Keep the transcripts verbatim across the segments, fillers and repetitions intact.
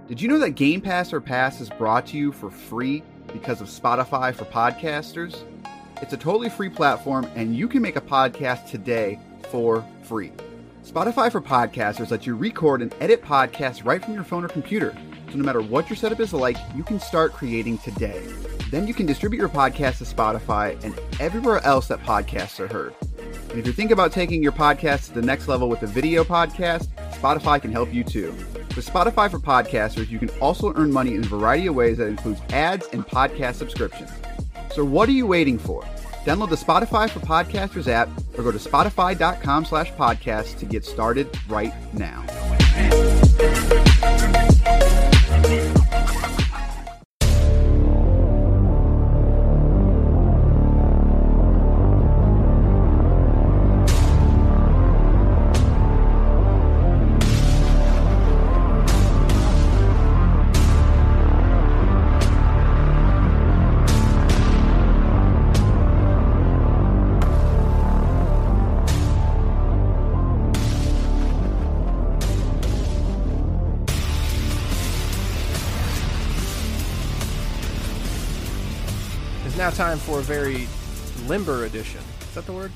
Did you know that Game Pass or Pass is brought to you for free because of Spotify for podcasters? It's a totally free platform, and you can make a podcast today for free. Spotify for podcasters lets you record and edit podcasts right from your phone or computer. So no matter what your setup is like, you can start creating today. Then you can distribute your podcast to Spotify and everywhere else that podcasts are heard. And if you're thinking about taking your podcast to the next level with a video podcast, Spotify can help you too. With Spotify for podcasters, you can also earn money in a variety of ways that includes ads and podcast subscriptions. So what are you waiting for? Download the Spotify for Podcasters app or go to spotify.com slash podcast to get started right now. Now time for a very limber edition. Is that the word?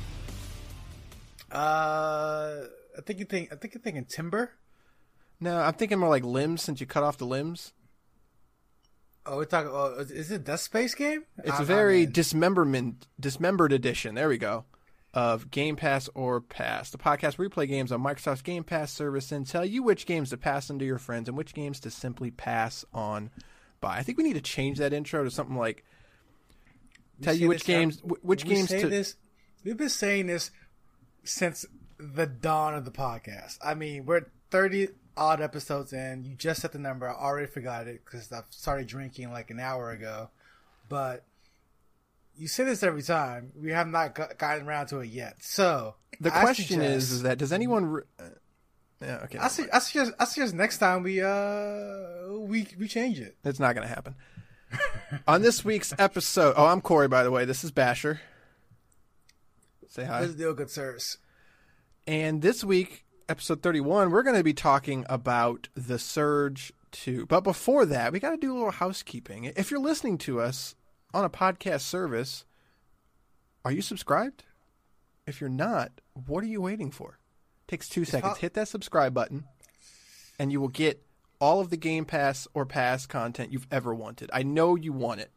Uh, I think you think I think you're thinking timber. No, I'm thinking more like limbs since you cut off the limbs. Oh, we're talking. Oh, is it Death Space game? It's I'm, a very dismemberment, dismembered edition. There we go. Of Game Pass or Pass, the podcast where we play games on Microsoft's Game Pass service and tell you which games to pass on to your friends and which games to simply pass on by. I think we need to change that intro to something like. Tell you which games, which games to. This, we've been saying this since the dawn of the podcast. I mean, we're thirty odd episodes in. You just set the number. I already forgot it because I started drinking like an hour ago. But you say this every time. We have not got, gotten around to it yet. So the I question suggest, is: Is that does anyone? Re- uh, yeah, okay. I, su- I suggest. I suggest next time we uh we we change it. It's not going to happen. On this week's episode, oh, I'm Corey, by the way. This is Basher. Say hi. What's the deal, good sirs? And this week, episode thirty-one, we're going to be talking about The Surge two. But before that, we got to do a little housekeeping. If you're listening to us on a podcast service, are you subscribed? If you're not, what are you waiting for? It takes two it's seconds. Pop- Hit that subscribe button, and you will get all of the Game Pass or Pass content you've ever wanted. I know you want it.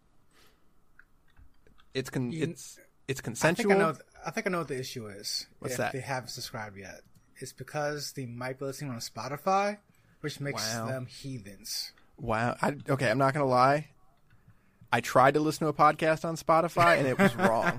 It's con- you, it's it's consensual. I think I, know, I think I know what the issue is. What's if that? They haven't subscribed yet. It's because they might be listening on Spotify, which makes wow. them heathens. Wow. I, okay, I'm not going to lie. I tried to listen to a podcast on Spotify, and it was wrong.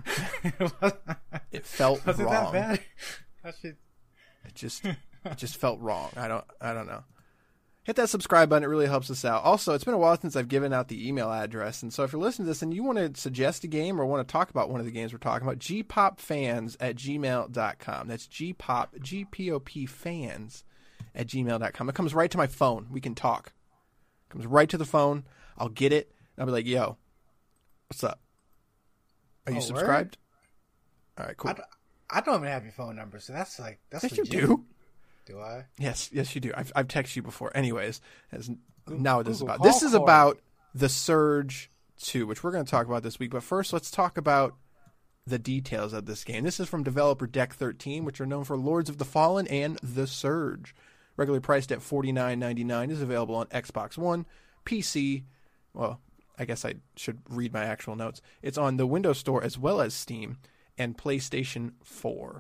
It felt was wrong. Was it that bad? I should... It just it just felt wrong. I don't I don't know. Hit that subscribe button. It really helps us out. Also, it's been a while since I've given out the email address. And so if you're listening to this and you want to suggest a game or want to talk about one of the games we're talking about, g pop fans at gmail dot com. That's gpop, G P O P fans at gmail dot com. It comes right to my phone. We can talk. It comes right to the phone. I'll get it. And I'll be like, yo, what's up? Are you oh, subscribed? Word? All right, cool. I, I don't even have your phone number, so that's like, that's yes, legit. you do. Do I? Yes, yes, you do. I've I've texted you before. Anyways, as now this is about Google this is about The Surge two, which we're going to talk about this week. But first, let's talk about the details of this game. This is from developer Deck thirteen, which are known for Lords of the Fallen and The Surge. Regularly priced at forty-nine ninety-nine, is available on Xbox One, P C. Well, I guess I should read my actual notes. It's on the Windows Store as well as Steam and PlayStation four.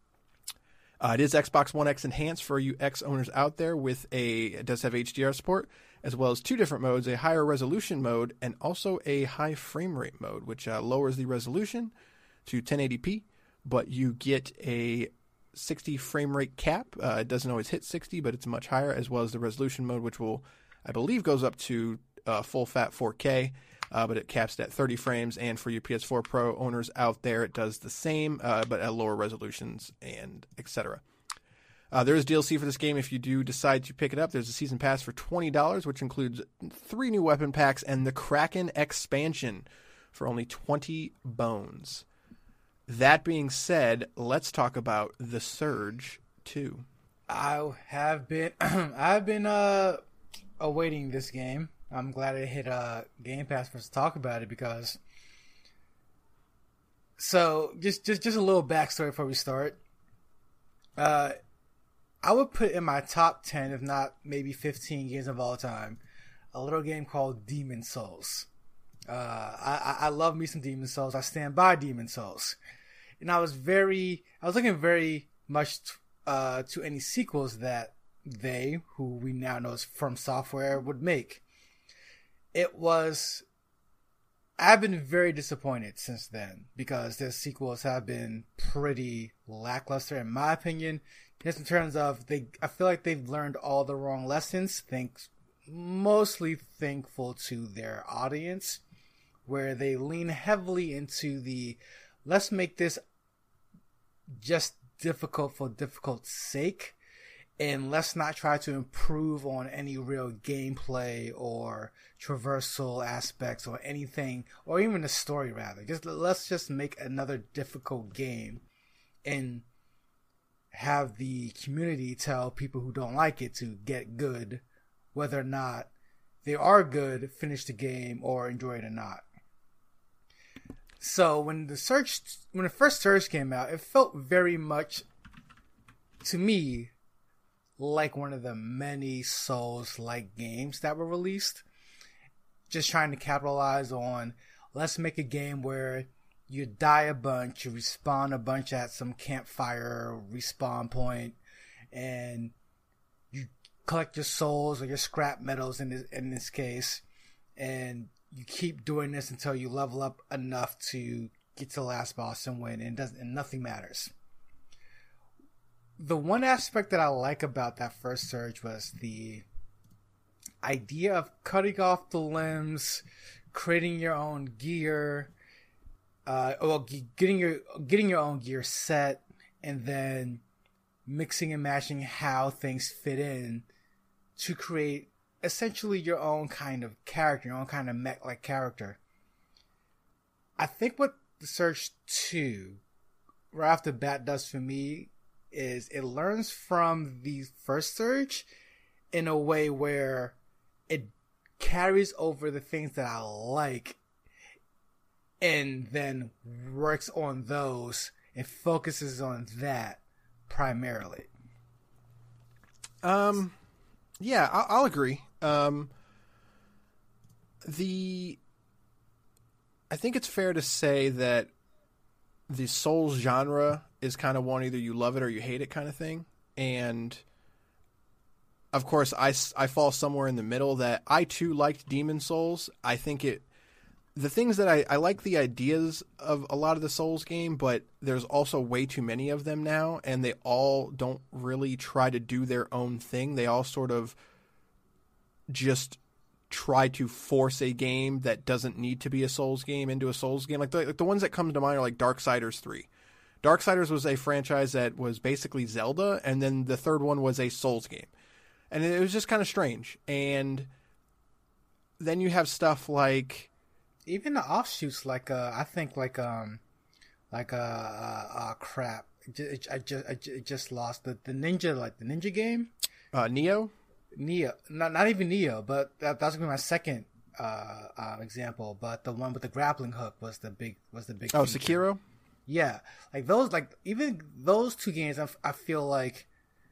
Uh, it is Xbox One X enhanced for you X owners out there with a, it does have H D R support, as well as two different modes, a higher resolution mode and also a high frame rate mode, which uh, lowers the resolution to ten eighty p, but you get a sixty frame rate cap. Uh, it doesn't always hit sixty, but it's much higher, as well as the resolution mode, which will, I believe, goes up to uh, full fat four K. Uh, but it caps it at thirty frames, and for your P S four Pro owners out there, it does the same, uh, but at lower resolutions and et cetera. Uh, there is D L C for this game if you do decide to pick it up. There's a season pass for twenty dollars, which includes three new weapon packs and the Kraken expansion for only twenty bones. That being said, let's talk about The Surge two. I have been, I've been uh, awaiting this game. I'm glad it hit uh, Game Pass for us to talk about it because. So just just just a little backstory before we start. Uh, I would put in my top ten, if not maybe fifteen games of all time, a little game called Demon Souls. Uh, I I love me some Demon Souls. I stand by Demon Souls, and I was very I was looking very much t- uh, to any sequels that they, who we now know as From Software, would make. It was. I've been very disappointed since then because their sequels have been pretty lackluster, in my opinion. Just in terms of they, I feel like they've learned all the wrong lessons. Thanks, mostly thankful to their audience, where they lean heavily into the let's make this just difficult for difficult's sake, and let's not try to improve on any real gameplay or traversal aspects or anything, or even the story rather. Just let's just make another difficult game and have the community tell people who don't like it to get good, whether or not they are good, finish the game, or enjoy it or not. So when the Surge, when the first Surge came out, it felt very much, to me, like one of the many Souls-like games that were released. Just trying to capitalize on, let's make a game where you die a bunch, you respawn a bunch at some campfire respawn point, and you collect your souls or your scrap metals in this, in this case, and you keep doing this until you level up enough to get to the last boss and win, and, doesn't, and nothing matters. The one aspect that I like about that first Surge was the idea of cutting off the limbs, creating your own gear, uh, well, getting your getting your own gear set, and then mixing and matching how things fit in to create essentially your own kind of character, your own kind of mech-like character. I think what the Surge two, right off the bat, does for me is it learns from the first Surge in a way where it carries over the things that I like and then works on those and focuses on that primarily. Um, yeah, I'll, I'll agree. Um, the, I think it's fair to say that the Souls genre is kind of one, either you love it or you hate it kind of thing. And of course, I, I fall somewhere in the middle that I too liked Demon Souls. I think it, the things that I, I like the ideas of a lot of the Souls game, but there's also way too many of them now, and they all don't really try to do their own thing. They all sort of just try to force a game that doesn't need to be a Souls game into a Souls game. Like the, like the ones that come to mind are like Darksiders three. Darksiders was a franchise that was basically Zelda, and then the third one was a Souls game. And it was just kind of strange. And then you have stuff like, even the offshoots, like uh, I think like um, like uh, uh, uh crap. It, I just I just lost the, the ninja like the ninja game. Uh, Neo. Neo, not not even Neo, but that, that's gonna be my second uh, uh example. But the one with the grappling hook was the big was the big. Oh, feature. Sekiro. Yeah, like those, like even those two games, I, I feel like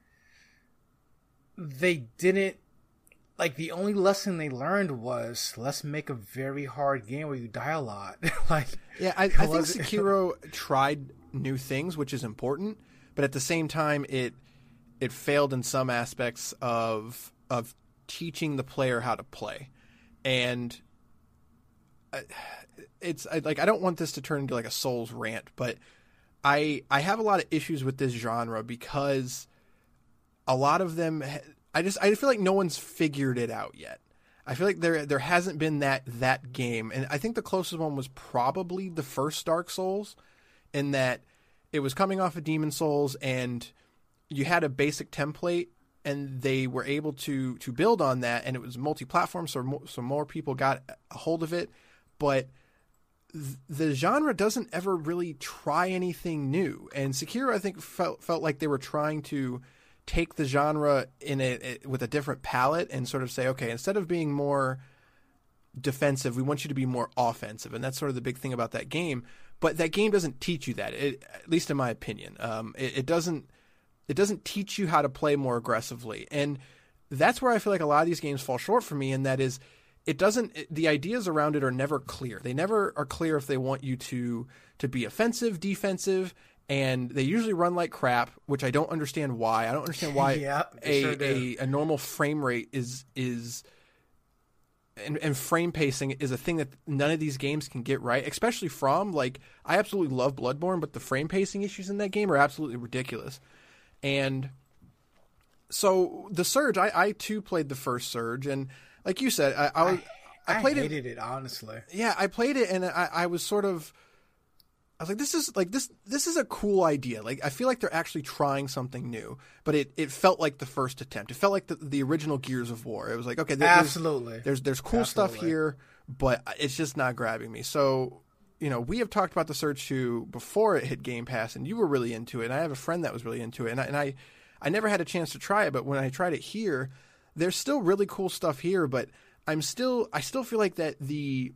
they didn't, like the only lesson they learned was let's make a very hard game where you die a lot. Like, yeah, I, I think Sekiro tried new things, which is important, but at the same time, it it failed in some aspects of of teaching the player how to play, and it's I, like I don't want this to turn into like a Souls rant, but I I have a lot of issues with this genre because a lot of them, I just I feel like no one's figured it out yet. I feel like there there hasn't been that that game, and I think the closest one was probably the first Dark Souls, in that it was coming off of Demon Souls, and you had a basic template, and they were able to to build on that, and it was multi-platform, so more, so more people got a hold of it, but th- the genre doesn't ever really try anything new, and Sekiro I think felt felt like they were trying to take the genre in a, with a different palette and sort of say, okay, instead of being more defensive, we want you to be more offensive. And that's sort of the big thing about that game. But that game doesn't teach you that, it, at least in my opinion. Um, it, it doesn't it doesn't teach you how to play more aggressively. And that's where I feel like a lot of these games fall short for me, and that is it doesn't it, the ideas around it are never clear. They never are clear if they want you to to be offensive, defensive, and they usually run like crap, which I don't understand why. I don't understand why yeah, a, sure a a normal frame rate is is and, and frame pacing is a thing that none of these games can get right, especially from, like, I absolutely love Bloodborne, but the frame pacing issues in that game are absolutely ridiculous. And so the Surge, I, I too played the first Surge, and like you said, I I, was, I, I played I hated it, it honestly. Yeah, I played it, and I, I was sort of, I was like, this is like this this is a cool idea. Like, I feel like they're actually trying something new, but it, it felt like the first attempt. It felt like the, the original Gears of War. It was like, okay, there, absolutely, there's there's, there's cool absolutely. stuff here, but it's just not grabbing me. So, you know, we have talked about the Surge two before it hit Game Pass, and you were really into it. And I have a friend that was really into it, and I, and I I never had a chance to try it, but when I tried it here, there's still really cool stuff here, but I'm still I still feel like that the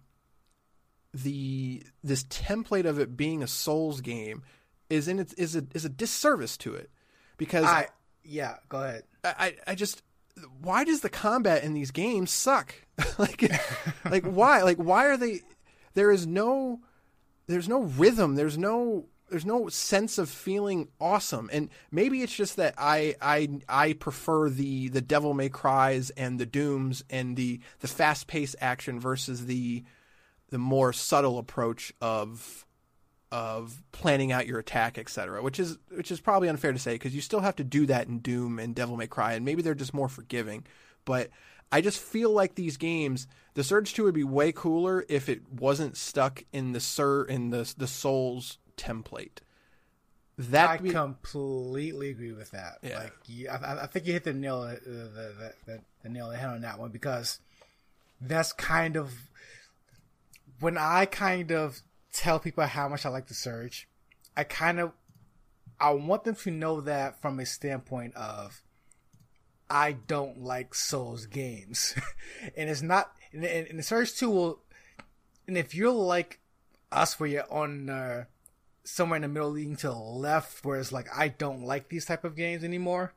the this template of it being a Souls game is in its is a is a disservice to it, because I yeah go ahead I I just why does the combat in these games suck? like like why like why are they there is no there's no rhythm, there's no there's no sense of feeling awesome. And maybe it's just that I I I prefer the the Devil May Cries and the Dooms and the the fast paced action versus the the more subtle approach of of planning out your attack, et cetera, which is which is probably unfair to say, because you still have to do that in Doom and Devil May Cry, and maybe they're just more forgiving. But I just feel like these games, the Surge two would be way cooler if it wasn't stuck in the Sur in the the Souls template. That I be... completely agree with that. Yeah. Like, you, I, I think you hit the nail the, the, the, the nail on the head on that one, because that's kind of when I kind of tell people how much I like the Surge. I kind of I want them to know that from a standpoint of I don't like Souls games, and it's not. And, and the Surge two will, and if you're like us, where you're on uh, somewhere in the middle, leading to the left, where it's like I don't like these type of games anymore.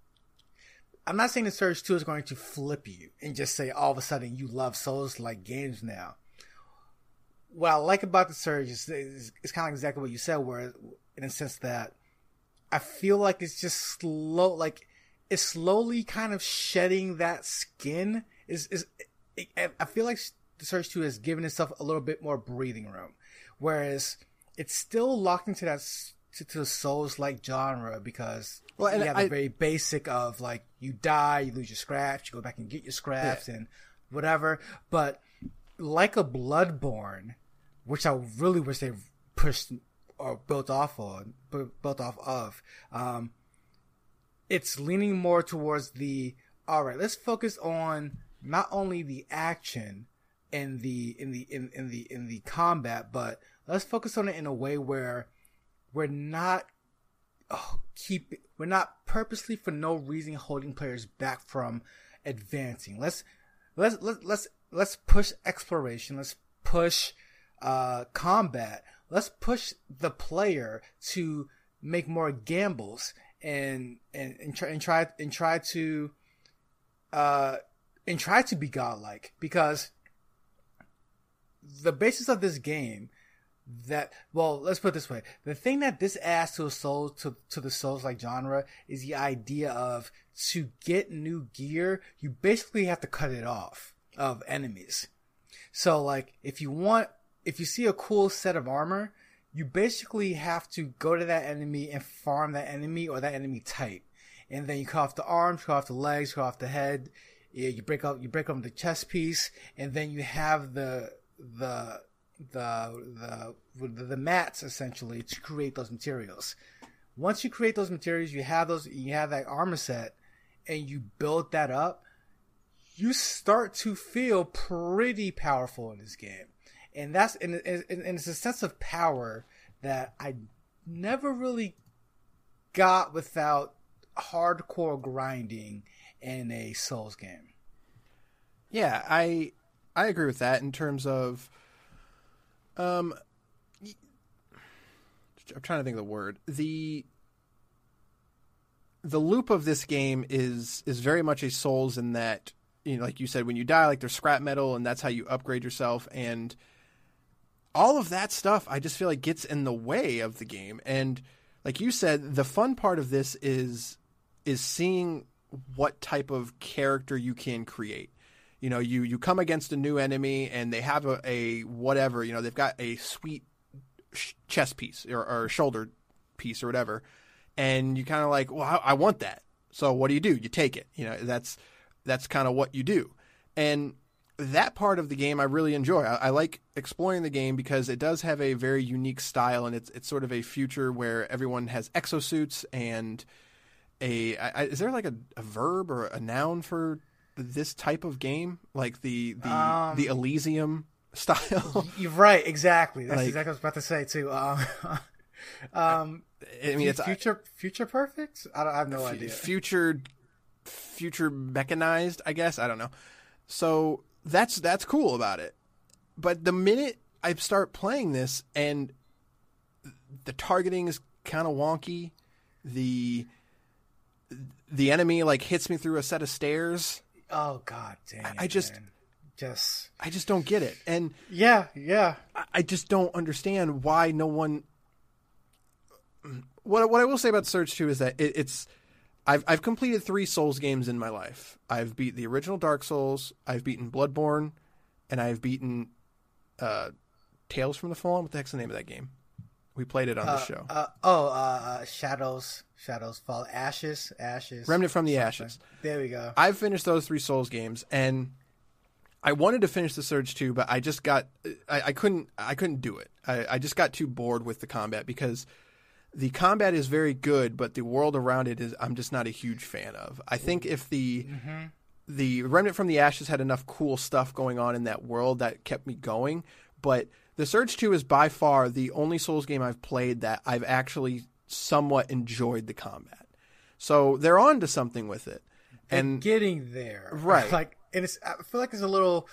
I'm not saying the Surge two is going to flip you and just say all of a sudden you love Souls like games now. What I like about the Surge is, is, is kind of exactly what you said, where in a sense that I feel like it's just slow, like it's slowly kind of shedding that skin. Is is it, I feel like the Surge two has given itself a little bit more breathing room, whereas it's still locked into that to, to the Souls-like genre, because well, and you have I, the very basic of like you die, you lose your scraps, you go back and get your scraps, yeah. and whatever. But like a Bloodborne, which I really wish they pushed or built off on, built off of, um, it's leaning more towards the all right. Let's focus on not only the action and the in the in, in the in the combat, but let's focus on it in a way where we're not oh, keep we're not purposely for no reason holding players back from advancing. Let's let's let's let's let's push exploration. Let's push uh, combat. Let's push the player to make more gambles and and and try and try and try to uh and try to be godlike, because the basis of this game that well let's put it this way, the thing that this adds to a soul to to the Souls like genre is the idea of, to get new gear you basically have to cut it off of enemies. So like if you want if you see a cool set of armor, you basically have to go to that enemy and farm that enemy or that enemy type, and then you cut off the arms, cut off the legs, cut off the head. Yeah, you break up you break up the chest piece, and then you have the the the the the mats essentially to create those materials. Once you create those materials, you have those you have that armor set, and you build that up, you start to feel pretty powerful in this game. And that's and, and, and it's a sense of power that I never really got without hardcore grinding in a Souls game. Yeah, I I agree with that in terms of um I'm trying to think of the word. The the loop of this game is is very much a Souls in that, you know, like you said, when you die, like there's scrap metal and that's how you upgrade yourself, and all of that stuff I just feel like gets in the way of the game. And like you said, the fun part of this is is seeing what type of character you can create. You know, you, you come against a new enemy and they have a, a whatever, you know, they've got a sweet sh- chest piece or, or shoulder piece or whatever. And you kind of like, well, I, I want that. So what do you do? You take it. You know, that's, that's kind of what you do. And that part of the game I really enjoy. I, I like exploring the game because it does have a very unique style, and it's, it's sort of a future where everyone has exosuits and a, I, is there like a, a verb or a noun for this type of game, like the the um, the Elysium style? You're right, exactly. That's Like- exactly what I was about to say too. Um, um, I mean, it's future future perfect. I, don't, I have no idea. future future mechanized, I guess. I don't know. So that's that's cool about it. But the minute I start playing this and the targeting is kind of wonky, the the enemy like hits me through a set of stairs. Oh god damn! I- I just- man. just I just don't get it. And yeah, yeah. I- I just don't understand why no one. What what I will say about Surge two is that it, it's I've I've completed three Souls games in my life. I've beat the original Dark Souls, I've beaten Bloodborne, and I've beaten uh, Tales from the Fallen. What the heck's the name of that game? We played it on the Uh, show. uh, oh, uh, Shadows, Shadows Fall, Ashes, Ashes, Remnant from the something. Ashes. There we go. I've finished those three Souls games, and I wanted to finish the Surge two, but I just got I, I couldn't I couldn't do it. I, I just got too bored with the combat because the combat is very good, but the world around it is I'm just not a huge fan of. I think if the Mm-hmm. the Remnant from the Ashes had enough cool stuff going on in that world that kept me going, but the Surge two is by far the only Souls game I've played that I've actually somewhat enjoyed the combat. So they're on to something with it. And And getting there, Right. Like, and it's. I feel like it's a little.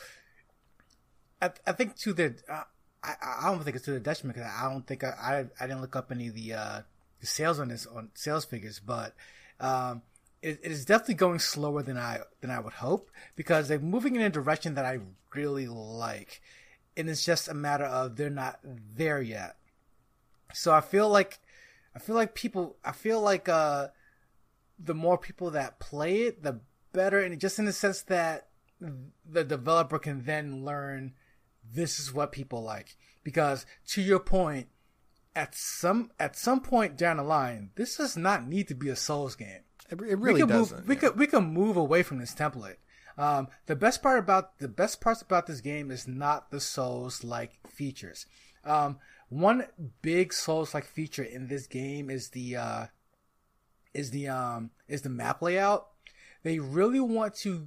I, I think to the. Uh, I I don't think it's to the detriment because I don't think I, I I didn't look up any of the uh the sales on this on sales figures, but um it, it is definitely going slower than I than I would hope because they're moving in a direction that I really like, and it's just a matter of they're not there yet. So I feel like I feel like people I feel like uh the more people that play it, the better, and just in the sense that the developer can then learn this is what people like. Because to your point, at some at some point down the line, this does not need to be a Souls game. it, it really we could doesn't. Move, we yeah. could we could move away from this template. Um, the best part about the best parts about this game is not the Souls like features. Um, one big Souls like feature in this game is the uh, is the um is the map layout. They really want to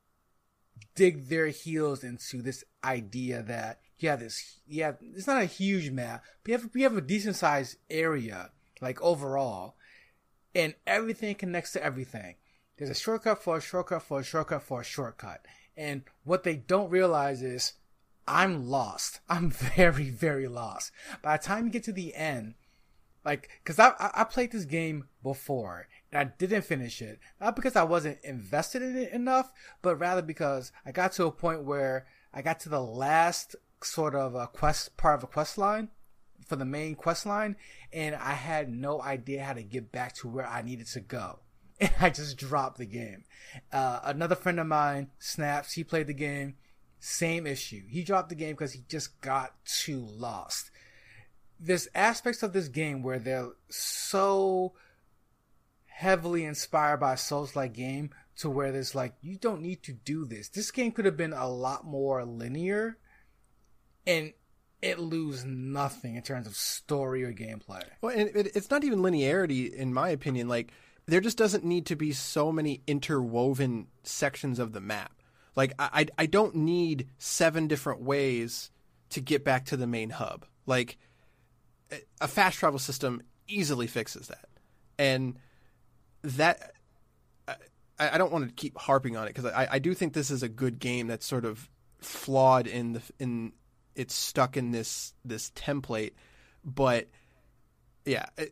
dig their heels into this idea that you have this you have it's not a huge map, but you have you have a decent sized area like overall, and everything connects to everything. There's a shortcut for a shortcut for a shortcut for a shortcut. And what they don't realize is I'm lost. I'm very, very lost. By the time you get to the end, like, cause I, I played this game before and I didn't finish it. Not because I wasn't invested in it enough, but rather because I got to a point where I got to the last sort of a quest, part of a quest line for the main quest line. And I had no idea how to get back to where I needed to go. And I just dropped the game. Uh, another friend of mine, Snaps, he played the game. Same issue. He dropped the game because he just got too lost. There's aspects of this game where they're so heavily inspired by a Souls-like game to where there's like, you don't need to do this. This game could have been a lot more linear and it lose nothing in terms of story or gameplay. Well, and it, it's not even linearity, in my opinion. Like, there just doesn't need to be so many interwoven sections of the map. Like, I, I, I don't need seven different ways to get back to the main hub. Like, a fast travel system easily fixes that. And that I, I don't want to keep harping on it because I, I do think this is a good game that's sort of flawed in the in it's stuck in this this template, but yeah, it,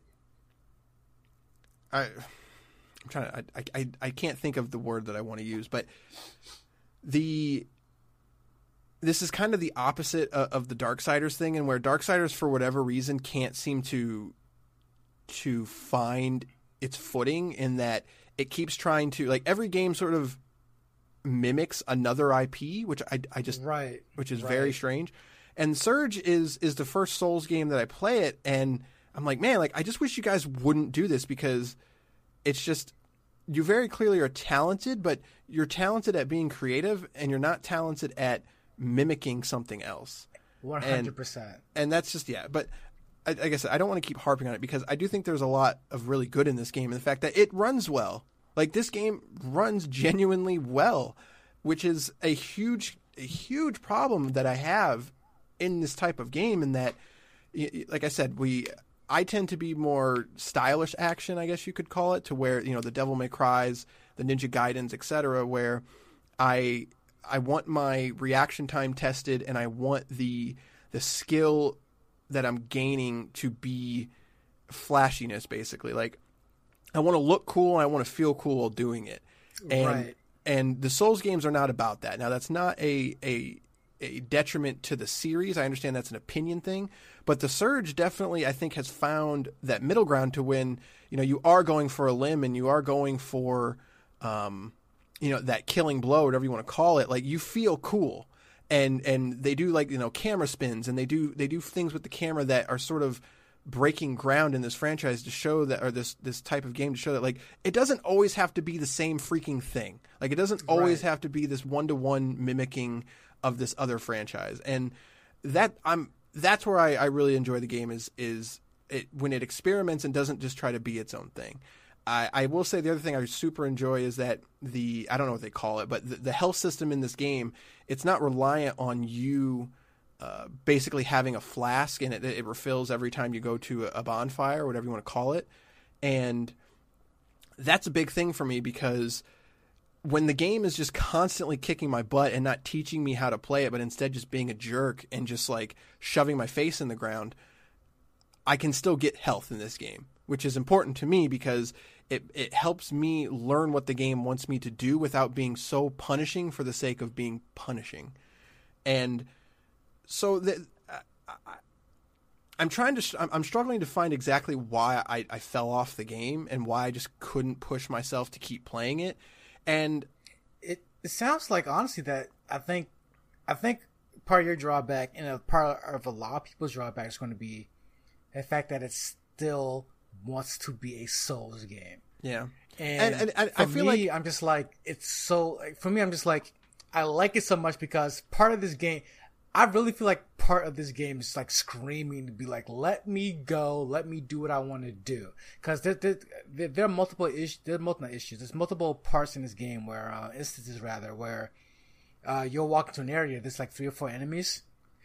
I I'm trying to I, I I can't think of the word that I want to use, but the this is kind of the opposite of, of the Darksiders thing, and where Darksiders for whatever reason can't seem to to find its footing in that it keeps trying to, like, every game sort of mimics another I P, which I, I just right, which is right. very strange. And Surge is is the first Souls game that I play it, and I'm like, man, like I just wish you guys wouldn't do this because it's just you very clearly are talented, but you're talented at being creative, and you're not talented at mimicking something else. One hundred percent. And that's just yeah, but. Like I said, I don't want to keep harping on it because I do think there's a lot of really good in this game. And the fact that it runs well, like this game runs genuinely well, which is a huge, a huge problem that I have in this type of game. In that, like I said, we, I tend to be more stylish action, I guess you could call it, to where, you know, the Devil May Cries, the Ninja Gaidens, et cetera, where I, I want my reaction time tested and I want the, the skill that I'm gaining to be flashiness, basically. Like, I want to look cool and I want to feel cool while doing it. And, right. and the Souls games are not about that. Now, that's not a, a, a detriment to the series. I understand that's an opinion thing, but the Surge definitely, I think, has found that middle ground to when, you know, you are going for a limb and you are going for, um, you know, that killing blow, whatever you want to call it. Like, you feel cool. And and they do, like, you know, camera spins, and they do they do things with the camera that are sort of breaking ground in this franchise to show that, or this this type of game to show that, like, it doesn't always have to be the same freaking thing. Like, it doesn't always right. have to be this one to one mimicking of this other franchise. And that I'm that's where I, I really enjoy the game is is it when it experiments and doesn't just try to be its own thing. I, I will say the other thing I super enjoy is that the, I don't know what they call it, but the, the health system in this game, it's not reliant on you uh, basically having a flask and it, it refills every time you go to a bonfire or whatever you want to call it. And that's a big thing for me because when the game is just constantly kicking my butt and not teaching me how to play it, but instead just being a jerk and just like shoving my face in the ground, I can still get health in this game, which is important to me because it, it helps me learn what the game wants me to do without being so punishing for the sake of being punishing. And so the, I, I, I'm trying to, I'm, I'm struggling to find exactly why I, I fell off the game and why I just couldn't push myself to keep playing it. And it, it sounds like, honestly, that I think, I think part of your drawback and a part of a lot of people's drawback is going to be the fact that it still wants to be a Souls game. Yeah. And, and, and, and for I feel me, like I'm just like, it's so, like, for me, I'm just like, I like it so much because part of this game, I really feel like part of this game is like screaming to be like, let me go, let me do what I want to do. Because there, there, there, there are multiple issues, there are multiple issues. There's multiple parts in this game where, uh, instances rather, where uh, you'll walk into an area, there's like three or four enemies,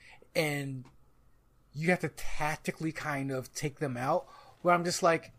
and you have to tactically kind of take them out. Where I'm just like,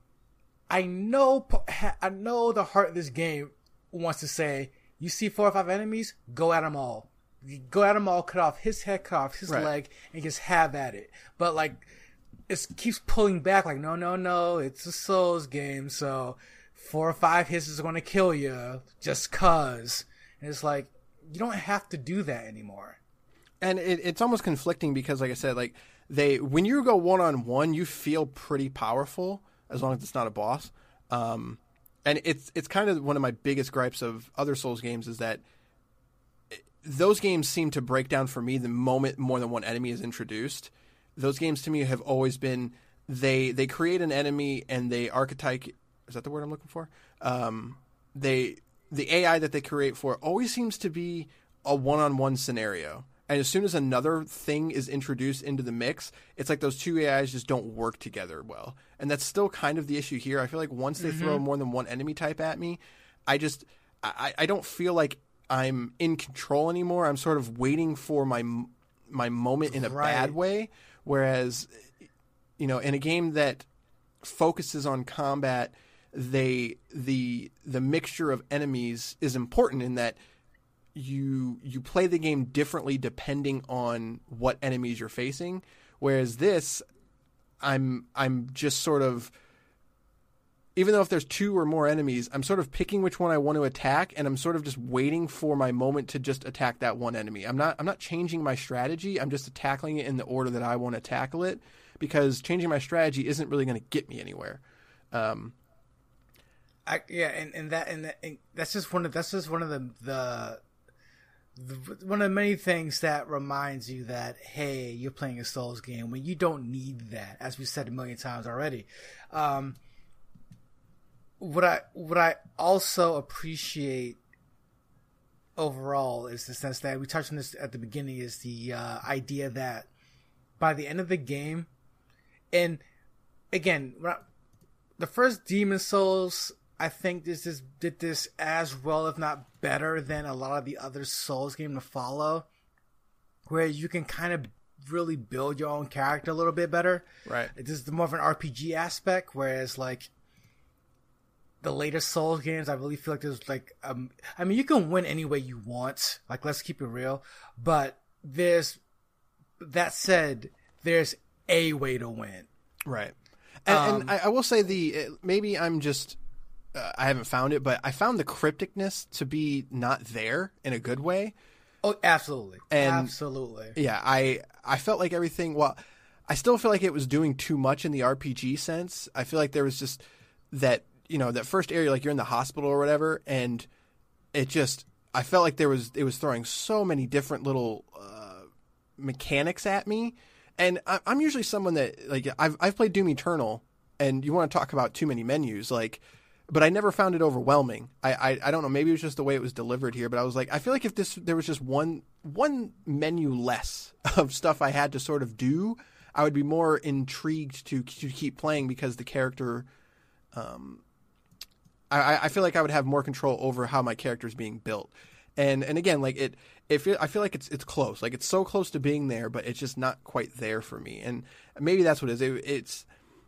I know, I know the heart of this game wants to say, you see four or five enemies, go at them all. You go at them all, cut off his head, cut off his right. leg, and just have at it. But like, it keeps pulling back. Like, no, no, no, it's a Souls game, so four or five hits is going to kill you just cause. And it's like, you don't have to do that anymore. And it, it's almost conflicting because, like I said, like they when you go one on one, you feel pretty powerful as long as it's not a boss. Um, and it's it's kind of one of my biggest gripes of other Souls games is that it, those games seem to break down for me the moment more than one enemy is introduced. Those games to me have always been they they create an enemy and they archetype. Is that the word I'm looking for? Um, they the A I that they create for always seems to be a one on one scenario. And as soon as another thing is introduced into the mix, it's like those two A Is just don't work together well. And that's still kind of the issue here. I feel like once they mm-hmm. throw more than one enemy type at me, I just I, I don't feel like I'm in control anymore. I'm sort of waiting for my my moment in a right. bad way. Whereas, you know, in a game that focuses on combat, they the the mixture of enemies is important in that you you play the game differently depending on what enemies you're facing. Whereas this, I'm I'm just sort of, even though if there's two or more enemies, I'm sort of picking which one I want to attack, and I'm sort of just waiting for my moment to just attack that one enemy. I'm not I'm not changing my strategy. I'm just tackling it in the order that I want to tackle it, because changing my strategy isn't really going to get me anywhere. Um, I, yeah, and, and that and, that, and that's just one of that's just one of the, the the one of the many things that reminds you that, hey, you're playing a Souls game when you don't need that, as we said a million times already. Um, what I what I also appreciate overall is the sense that we touched on this at the beginning, is the uh, idea that by the end of the game, and again, the first Demon Souls, I think this is did this as well, if not better, than a lot of the other Souls games to follow, where you can kind of really build your own character a little bit better. Right. This is more of an R P G aspect, whereas like the later Souls games, I really feel like there's like, um, I mean, you can win any way you want. Like, let's keep it real. But there's, that said, there's a way to win. Right. And, Um, and I, I will say the, maybe I'm just, uh, I haven't found it, but I found the crypticness to be not there in a good way. Oh, absolutely. And- absolutely. Yeah, I I felt like everything, well, I still feel like it was doing too much in the R P G sense. I feel like there was just that, you know, that first area, like you're in the hospital or whatever, and it just, I felt like there was, it was throwing so many different little uh, mechanics at me. And I, I'm usually someone that, like, I've I've played Doom Eternal, and you want to talk about too many menus, like, but I never found it overwhelming. I, I I don't know, maybe it was just the way it was delivered here, but I was like, I feel like if this there was just one one menu less of stuff I had to sort of do, I would be more intrigued to to keep playing, because the character, um, I I feel like I would have more control over how my character is being built. And and again, like it, it feel, I feel like it's it's close, like it's so close to being there, but it's just not quite there for me. And maybe that's what it is. It, it's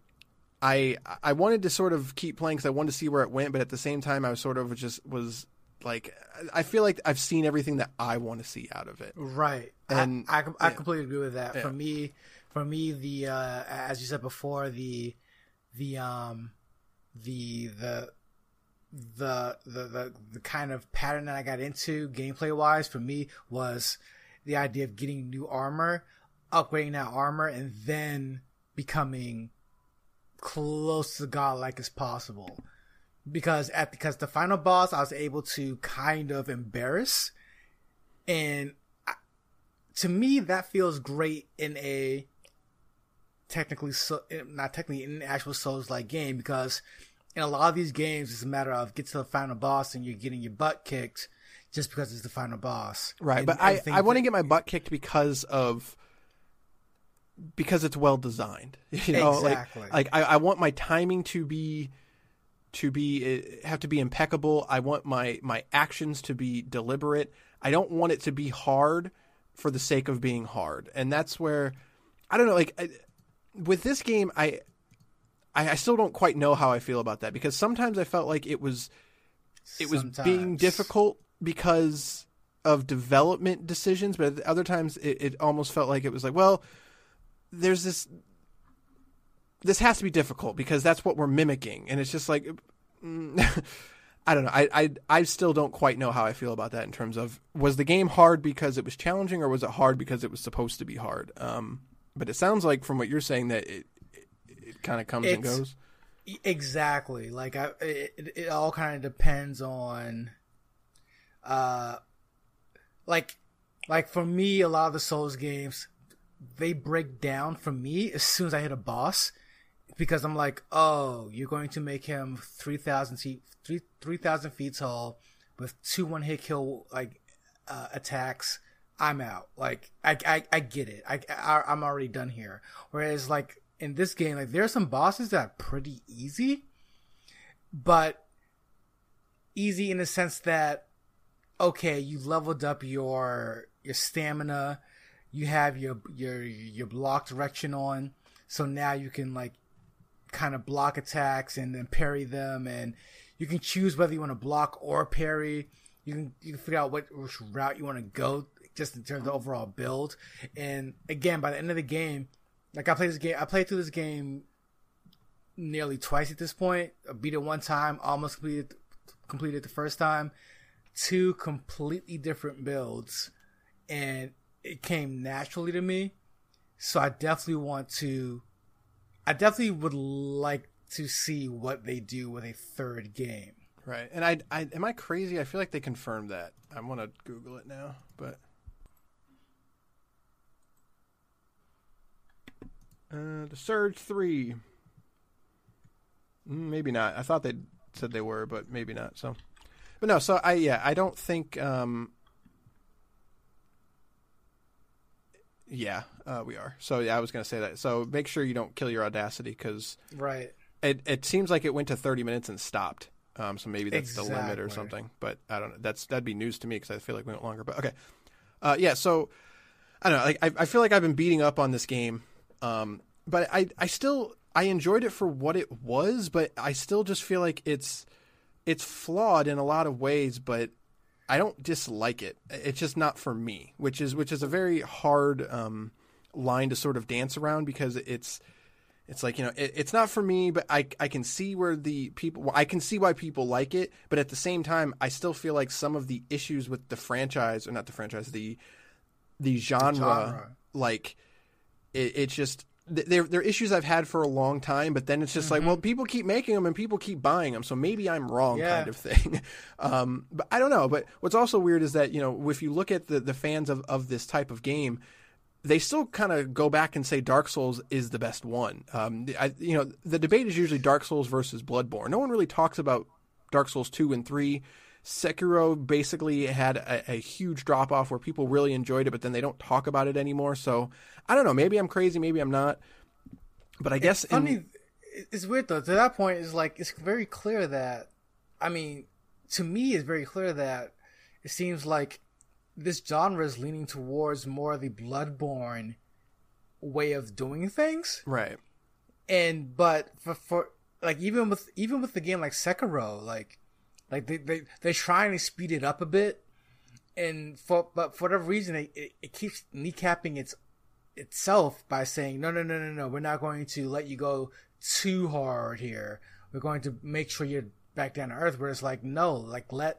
I I wanted to sort of keep playing because I wanted to see where it went, but at the same time, I was sort of just was like, I feel like I've seen everything that I want to see out of it. Right. And I, I, I yeah. completely agree with that. Yeah. For me, for me, the, uh, as you said before, the, the, um, the, the, the, the, the, the kind of pattern that I got into gameplay wise for me was the idea of getting new armor, upgrading that armor, and then becoming close to godlike as possible. Because at, because the final boss I was able to kind of embarrass, and I, to me that feels great in a technically so, not technically in an actual Souls-like game, because in a lot of these games it's a matter of get to the final boss and you're getting your butt kicked just because it's the final boss. Right, And but I, I want to that- get my butt kicked because of because it's well designed. You know, Exactly. like like I, I want my timing to be to be have to be impeccable. I want my my actions to be deliberate. I don't want it to be hard for the sake of being hard. And that's where I don't know, like I, with this game I I, I still don't quite know how I feel about that, because sometimes I felt like it was it was being Sometimes. difficult because of development decisions, but at other times it, it almost felt like it was like, well, there's this this has to be difficult because that's what we're mimicking, and it's just like mm, I don't know. I, I I still don't quite know how I feel about that in terms of, was the game hard because it was challenging, or was it hard because it was supposed to be hard? Um, but it sounds like from what you're saying that it it, it kind of comes and It's- goes. Exactly. Like I, it, it all kind of depends on, uh, like, like for me, a lot of the Souls games, they break down for me as soon as I hit a boss, because I'm like, oh, you're going to make him three thousand feet, three three thousand feet tall, with two one hit kill like uh, attacks. I'm out. Like I, I, I get it. I, I, I'm already done here. Whereas like in this game, like there are some bosses that are pretty easy, but easy in the sense that, okay, you leveled up your your stamina, you have your your your block direction on, so now you can like kind of block attacks and then parry them, and you can choose whether you want to block or parry. You can you can figure out what which route you want to go, just in terms of overall build. And again, by the end of the game, like I played this game, I played through this game nearly twice at this point. I beat it one time, almost completed completed it the first time. Two completely different builds, and it came naturally to me. So I definitely want to. I definitely would like to see what they do with a third game. Right. And I, I am I crazy? I feel like they confirmed that. I want to Google it now, but uh, the Surge three. Maybe not. I thought they said they were, but maybe not. So, but no. So I yeah, I don't think. Um, yeah, uh, we are. So yeah, I was going to say that. So make sure you don't kill your Audacity, because right. It it seems like it went to thirty minutes and stopped. Um, so maybe that's exactly. the limit or something. But I don't know. That's that'd be news to me, because I feel like we went longer. But okay, uh, yeah. So I don't know. Like I I feel like I've been beating up on this game, um, but I I still I enjoyed it for what it was, but I still just feel like it's it's flawed in a lot of ways, but I don't dislike it. It's just not for me, which is which is a very hard um, line to sort of dance around, because it's. It's like, you know, it, it's not for me, but I, I can see where the people, I can see why people like it. But at the same time, I still feel like some of the issues with the franchise, or not the franchise, the, the genre, the genre. like it, it's just, they're, they're issues I've had for a long time, but then it's just mm-hmm. like, well, people keep making them and people keep buying them. So maybe I'm wrong yeah. kind of thing. um, but I don't know. But what's also weird is that, you know, if you look at the, the fans of, of this type of game, they still kind of go back and say Dark Souls is the best one. Um, I, you know, the debate is usually Dark Souls versus Bloodborne. No one really talks about Dark Souls two and three. Sekiro basically had a, a huge drop-off where people really enjoyed it, but then they don't talk about it anymore. So, I don't know. Maybe I'm crazy. Maybe I'm not. But I it's guess... funny. In... It's weird, though. To that point, it's like, it's very clear that... I mean, to me, it's very clear that it seems like this genre is leaning towards more of the Bloodborne way of doing things, right? And but for, for like even with even with the game like Sekiro, like like they they they're trying to speed it up a bit, and for but for whatever reason it, it, it keeps kneecapping its itself by saying no no no no no we're not going to let you go too hard here. We're going to make sure you're back down to earth. Where it's like no, like let.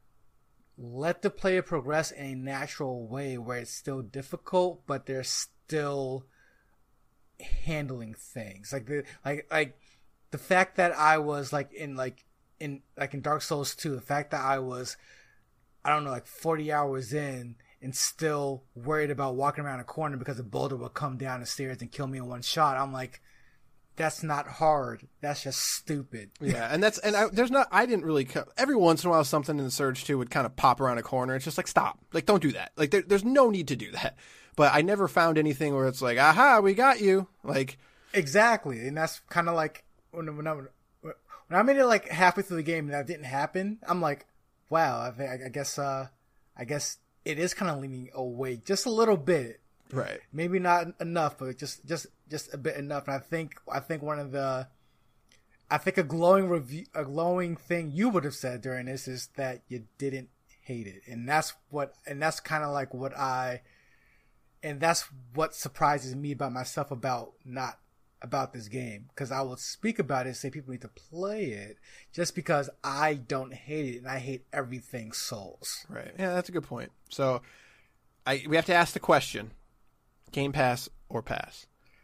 Let the player progress in a natural way where it's still difficult, but they're still handling things. Like the like like the fact that I was like in like in like in Dark Souls two, the fact that I was I don't know like forty hours in and still worried about walking around a corner because a boulder would come down the stairs and kill me in one shot. I'm like, that's not hard. That's just stupid. Yeah, and that's and I, there's not. I didn't really. Every once in a while, something in the Surge two would kind of pop around a corner. It's just like stop. Like don't do that. Like there, there's no need to do that. But I never found anything where it's like, aha, we got you. Like exactly, and that's kind of like when when I when I made it like halfway through the game and that didn't happen. I'm like, wow. I, I guess uh, I guess it is kind of leaning away just a little bit. Right. Maybe not enough, but just, just, just a bit enough. And I think, I think one of the, I think a glowing review, a glowing thing you would have said during this is that you didn't hate it. And that's what, and that's kind of like what I, and that's what surprises me about myself about not, about this game. Cause I will speak about it and say people need to play it just because I don't hate it and I hate everything Souls. Right. Yeah, that's a good point. So I, we have to ask the question. Game Pass or pass?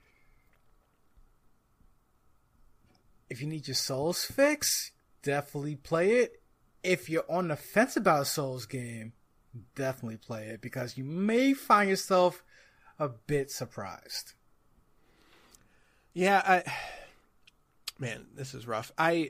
If you need your Souls fix, definitely play it. If you're on the fence about a Souls game, definitely play it because you may find yourself a bit surprised. Yeah, I man, this is rough. I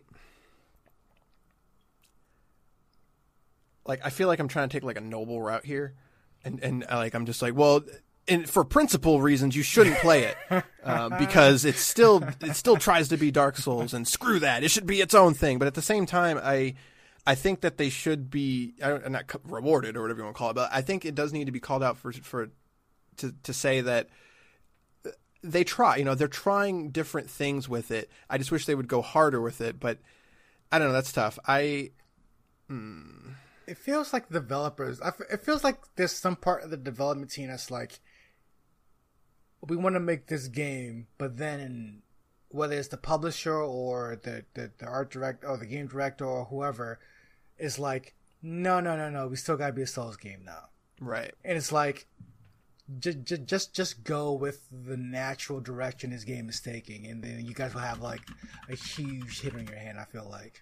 like I feel like I'm trying to take like a noble route here. And and like I'm just like, well, and for principle reasons, you shouldn't play it uh, because it's still it still tries to be Dark Souls, and screw that. It should be its own thing. But at the same time, I I think that they should be uh, not rewarded or whatever you want to call it. But I think it does need to be called out for for to to say that they try. You know, they're trying different things with it. I just wish they would go harder with it, but I don't know. That's tough. I. Hmm. It feels like the developers. I f- it feels like there's some part of the development team that's like, we want to make this game, but then whether it's the publisher or the, the, the art director or the game director or whoever is like, no, no, no, no, we still got to be a Souls game now. Right. And it's like, just, just, just, just go with the natural direction this game is taking, and then you guys will have like a huge hit on your hand, I feel like.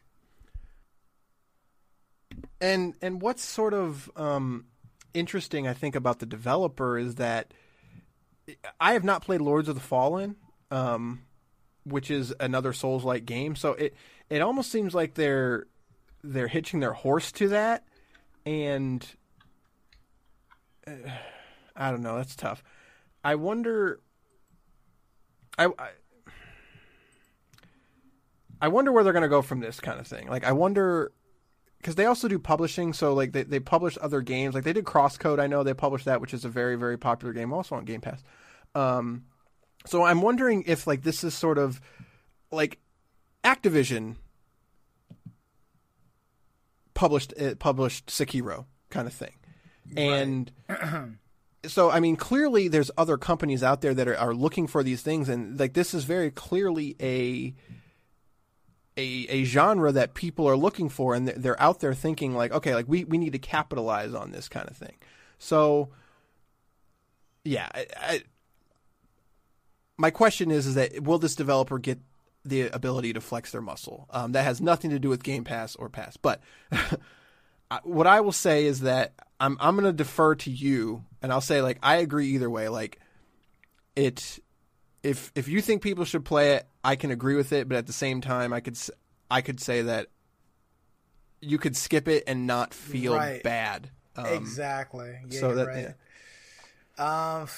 And and what's sort of um, interesting, I think, about the developer is that I have not played Lords of the Fallen, um, which is another Souls-like game. So it it almost seems like they're they're hitching their horse to that, and uh, I don't know. That's tough. I wonder. I. I I wonder where they're going to go from this kind of thing. Like, I wonder. Because they also do publishing, so like they, they publish other games. Like they did Crosscode, I know they published that, which is a very, very popular game, also on Game Pass. Um, so I'm wondering if like this is sort of like Activision published uh, published Sekiro kind of thing, and Right. so I mean clearly there's other companies out there that are, are looking for these things, and like this is very clearly a. A, a genre that people are looking for, and they're out there thinking like, okay, like we, we need to capitalize on this kind of thing. So, yeah, I, I, my question is, is that will this developer get the ability to flex their muscle? Um, that has nothing to do with Game Pass or Pass. But what I will say is that I'm I'm going to defer to you, and I'll say like I agree either way. Like it. If if you think people should play it, I can agree with it, but at the same time, I could I could say that you could skip it and not feel Right. bad. Um, Exactly. Yeah, so you're that right. yeah. Um,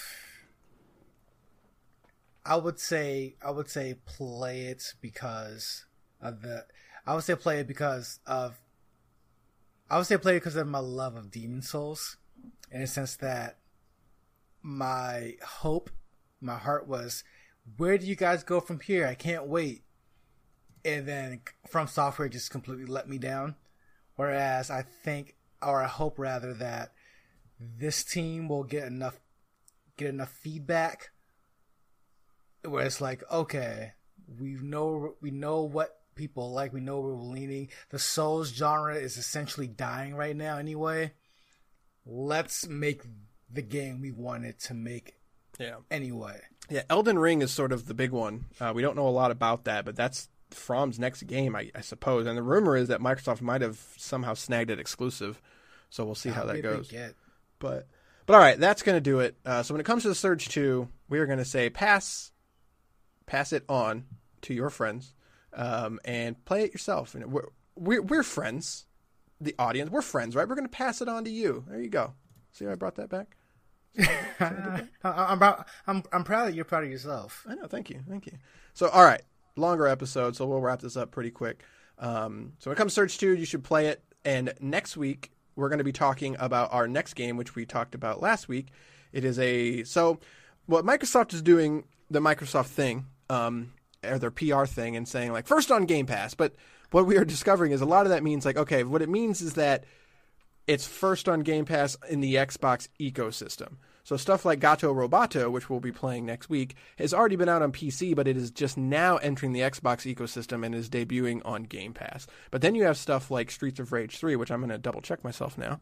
I would say I would say play it because of the. I would say play it because of. I would say play it because of my love of Demon Souls, in a sense that my hope, my heart was, where do you guys go from here? I can't wait. And then From Software just completely let me down. Whereas I think, or I hope rather, that this team will get enough get enough feedback where it's like, okay, we know we know what people like, we know where we're leaning. The Souls genre is essentially dying right now anyway. Let's make the game we wanted to make Yeah. anyway. Yeah, Elden Ring is sort of the big one. Uh, we don't know a lot about that, but that's From's next game, I, I suppose. And the rumor is that Microsoft might have somehow snagged it exclusive. So we'll see how that goes. But but all right, that's going to do it. Uh, so when it comes to the Surge two, we are going to say pass pass it on to your friends um, and play it yourself. And we're, we're we're friends, the audience. We're friends, right? We're going to pass it on to you. There you go. See how I brought that back? I'm, I'm I'm I'm proud that you're proud of yourself. I know. Thank you. Thank you. So, all right. Longer episode, so we'll wrap this up pretty quick. Um, so when it comes to Surge two, you should play it. And next week, we're going to be talking about our next game, which we talked about last week. It is a... So what Microsoft is doing, the Microsoft thing, um, or their P R thing, and saying, like, first on Game Pass. But what we are discovering is a lot of that means, like, okay, what it means is that it's first on Game Pass in the Xbox ecosystem. So stuff like Gato Roboto, which we'll be playing next week, has already been out on P C, but it is just now entering the Xbox ecosystem and is debuting on Game Pass. But then you have stuff like Streets of Rage three, which I'm going to double check myself now.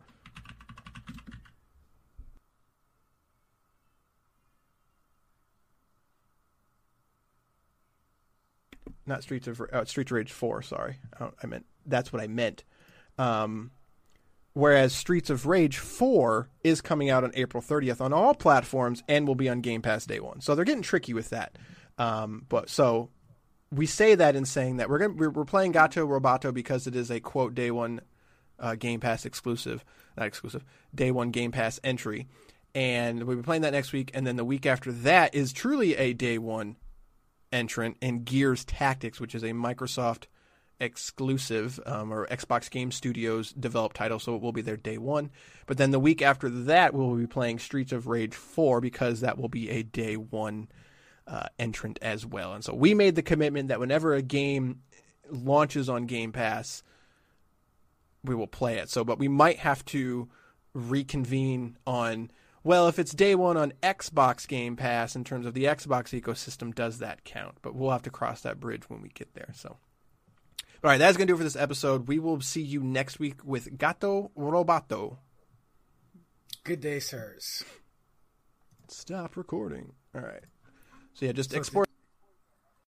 Not Streets of uh, Streets of Rage four, sorry. I, I meant that's what I meant. Um Whereas Streets of Rage four is coming out on April thirtieth on all platforms and will be on Game Pass day one. So they're getting tricky with that. Um, but so we say that in saying that we're gonna, we're, we're playing Gato Roboto because it is a quote day one uh, Game Pass exclusive, not exclusive, day one Game Pass entry, and we'll be playing that next week. And then the week after that is truly a day one entrant in Gears Tactics, which is a Microsoft exclusive um, or Xbox Game Studios developed title, so it will be their day one. But then the week after that, we'll be playing Streets of Rage four because that will be a day one uh, entrant as well. And so we made the commitment that whenever a game launches on Game Pass, we will play it. So, but we might have to reconvene on, well, if it's day one on Xbox Game Pass in terms of the Xbox ecosystem, does that count? But we'll have to cross that bridge when we get there. So, all right, that's going to do it for this episode. We will see you next week with Gato Roboto. Good day, sirs. Stop recording. All right. So yeah, just export.